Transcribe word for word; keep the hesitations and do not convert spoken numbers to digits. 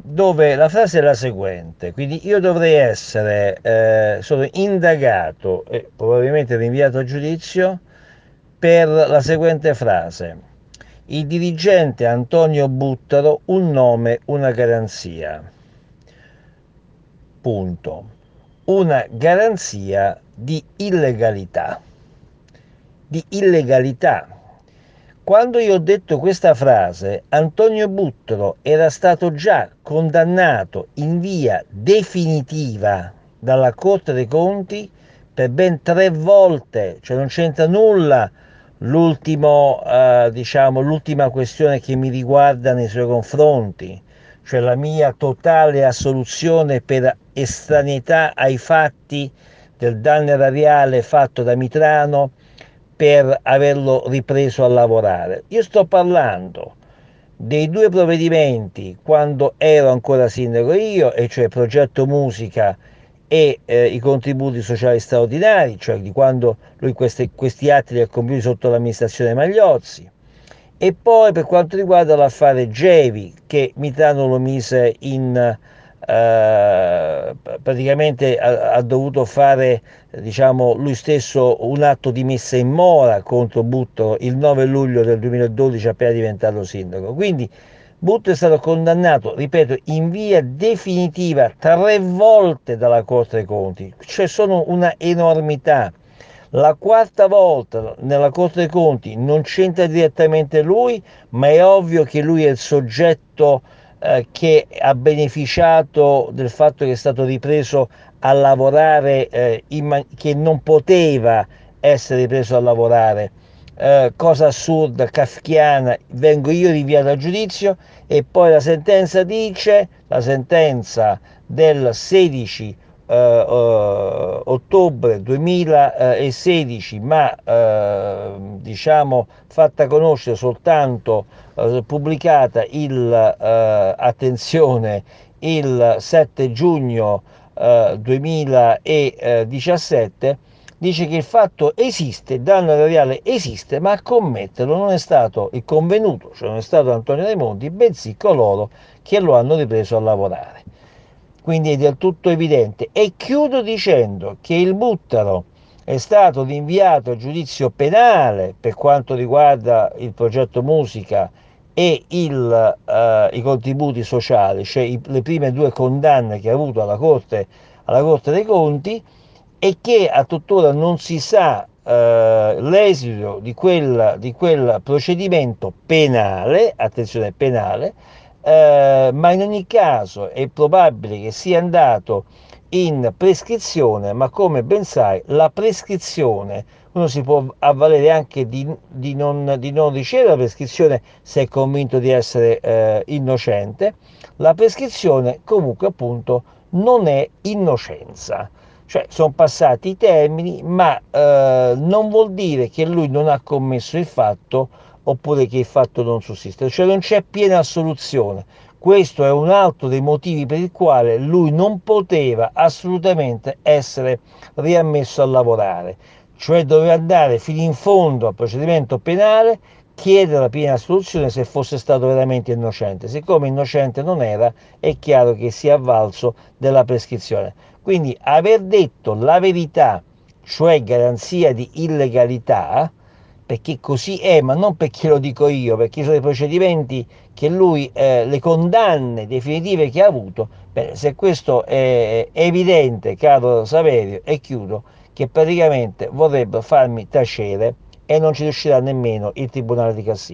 dove la frase è la seguente, quindi io dovrei essere, eh, sono indagato e probabilmente rinviato a giudizio per la seguente frase. Il dirigente Antonio Buttaro, un nome, una garanzia. Punto. Una garanzia di illegalità. Di illegalità. Quando io ho detto questa frase, Antonio Buttaro era stato già condannato in via definitiva dalla Corte dei Conti per ben tre volte, cioè non c'entra nulla l'ultimo, eh, diciamo, l'ultima questione che mi riguarda nei suoi confronti, cioè la mia totale assoluzione per estraneità ai fatti del danno erariale fatto da Mitrano per averlo ripreso a lavorare. Io sto parlando dei due provvedimenti quando ero ancora sindaco io, e cioè progetto musica e eh, i contributi sociali straordinari, cioè di quando lui questi, questi atti li ha compiuti sotto l'amministrazione Magliozzi. E poi per quanto riguarda l'affare Gevi, che Mitrano lo mise in, eh, praticamente ha, ha dovuto fare, diciamo, lui stesso un atto di messa in mora contro Butto il nove luglio del duemiladodici appena diventato sindaco. Quindi Butto è stato condannato, ripeto, in via definitiva tre volte dalla Corte dei Conti, cioè sono una enormità. La quarta volta nella Corte dei Conti non c'entra direttamente lui, ma è ovvio che lui è il soggetto eh, che ha beneficiato del fatto che è stato ripreso a lavorare, eh, in man- che non poteva essere ripreso a lavorare. Eh, cosa assurda, kafkiana, vengo io rinviato a giudizio e poi la sentenza dice, la sentenza del sedici eh, eh, ottobre duemilasedici, ma eh, diciamo fatta conoscere soltanto, eh, pubblicata il, eh, attenzione, il sette giugno eh, duemiladiciassette, dice che il fatto esiste, il danno erariale esiste, ma a commetterlo non è stato il convenuto, cioè non è stato Antonio Raimondi, bensì coloro che lo hanno ripreso a lavorare. Quindi è del tutto evidente. E chiudo dicendo che il Buttaro è stato rinviato a giudizio penale per quanto riguarda il progetto musica e il, eh, i contributi sociali, cioè i, le prime due condanne che ha avuto alla Corte, alla Corte dei Conti, e che a tuttora non si sa eh, l'esito di quel, di quel procedimento penale, attenzione penale, eh, ma in ogni caso è probabile che sia andato in prescrizione, ma come ben sai la prescrizione, uno si può avvalere anche di, di, non, di non ricevere la prescrizione se è convinto di essere eh, innocente, la prescrizione comunque appunto non è innocenza. Cioè sono passati i termini, ma eh, non vuol dire che lui non ha commesso il fatto oppure che il fatto non sussiste, cioè non c'è piena assoluzione. Questo è un altro dei motivi per il quale lui non poteva assolutamente essere riammesso a lavorare, cioè doveva andare fino in fondo al procedimento penale, chiedere la piena assoluzione se fosse stato veramente innocente. Siccome innocente non era, è chiaro che si è avvalso della prescrizione. Quindi aver detto la verità, cioè garanzia di illegalità, perché così è, ma non perché lo dico io, perché sono i procedimenti che lui, eh, le condanne definitive che ha avuto, beh, se questo è, è evidente, caro Saverio, e chiudo, che praticamente vorrebbero farmi tacere e non ci riuscirà nemmeno il Tribunale di Cassazione.